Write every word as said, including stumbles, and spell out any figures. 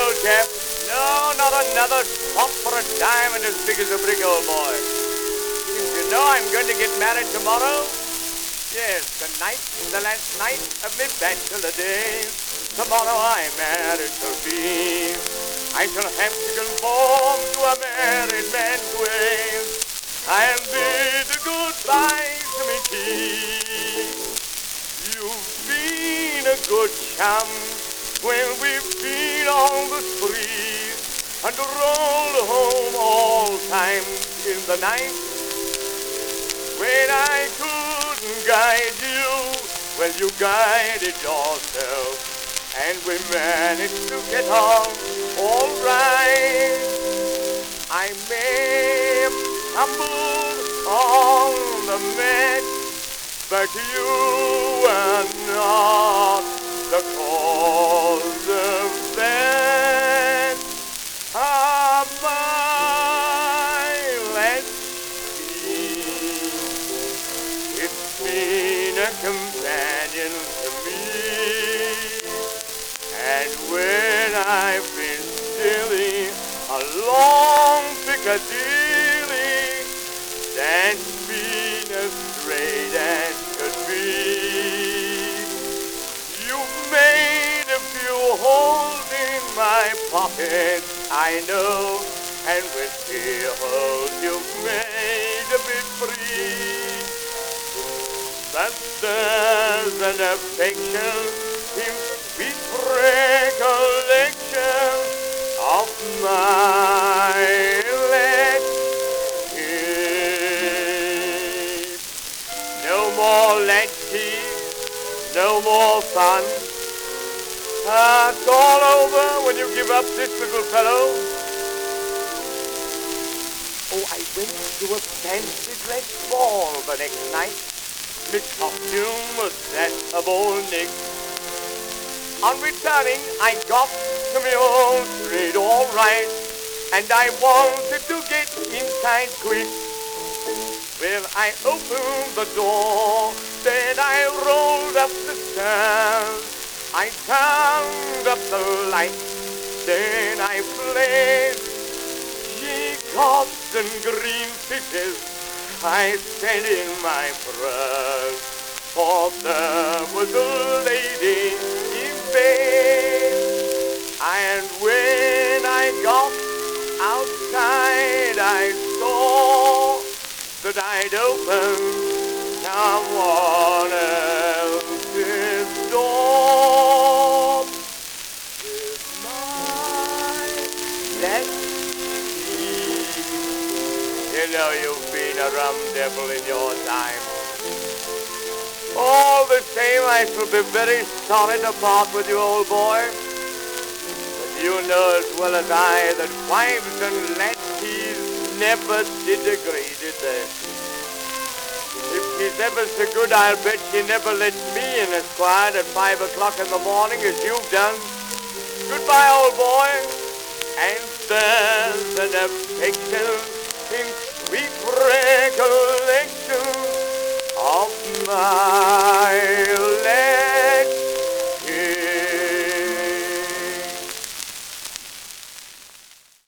old chap. No, not another swap for a diamond as big as a brick, old boy. Did you know I'm going to get married tomorrow? Yes, tonight, the last night of my bachelor days. Tomorrow I'm married to be. I shall have to conform to a married man's ways. I'll bid goodbye to me tea. You've been a good chum when we've been on the spree and rolled home all times in the night. When I couldn't guide you, well, you guided yourself, and we managed to get on all right. I may have stumbled on the mat, but you were not the cause of that. Ah, my lassie, it's been a companion to me, and when I've been silly along Piccadilly, that's been as straight as could be. You've made a few holes in my pocket, I know, and with few holes you've made a bit free. But there's an affection in sweet recollection of my latchkey. No more latchkey, no more fun. Ah, it's all over when you give up this little fellow. Oh, I went to a fancy dress ball the next night. My costume was that of old Nick. On returning, I got to my own street all right, and I wanted to get inside quick. Well, I opened the door, then I rolled up the stairs. I turned up the light, then I played she-gods and green fishes. I said in my prayers, for there was a lady in bed. And when I got outside, I saw that I'd opened someone else's door. With my lassie, you know you've been a rum devil in your time. All the same, I shall be very sorry to part with you, old boy. But you know as well as I that wives and lasses never did agree, did they? If she's ever so good, I'll bet she never lets me in as quiet at five o'clock in the morning as you've done. Goodbye, old boy. And there's an affection